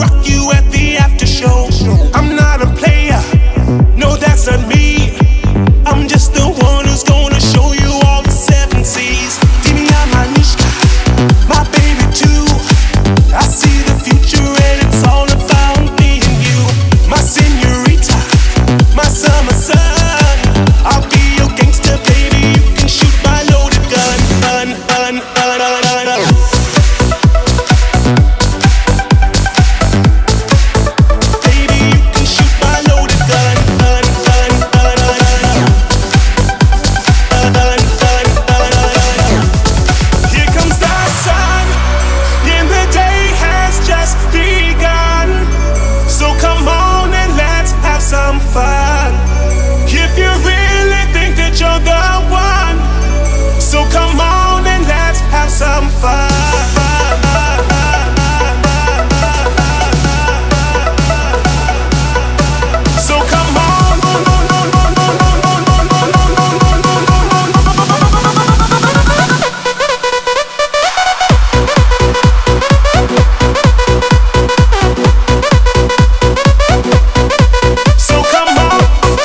fuck you at the after show. I'm not a player, no, that's not me. I'm just the one who's gonna show you all the seven seas. Dimia Manishka, my baby too. I see the future and it's all about me and you. My señorita, my summer sun. I'll be your gangster, baby. You can shoot my loaded gun. Baby, you can shoot my loaded gun. Here comes the sun, and the day has just begun. So come on and let's have some fun. If you really think that you're the one, so come on and let's have some fun. So come on. So come on.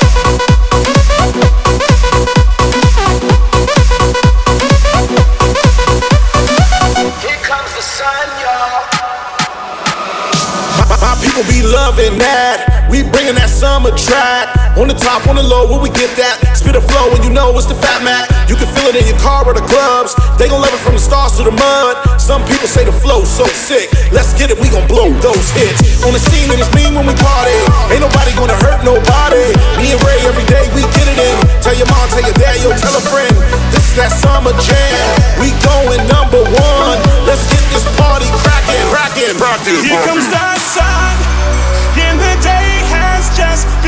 Here comes the sun, y'all. My people be loving that. We bringing that summer track. On the top, on the low, where we get that? Spit a flow and you know it's the Fat Mac. You can feel it in your car or the clubs. They gon' love it from the stars to the mud. Some people say the flow's so sick. Let's get it, we gon' blow those hits. On the scene and it's mean when we party. Ain't nobody gonna hurt nobody. Me and Ray every day, we get it in. Tell your mom, tell your dad, yo, tell a friend. This is that summer jam. We going number one. Let's get this party crackin'. Here comes the sun, and the day has just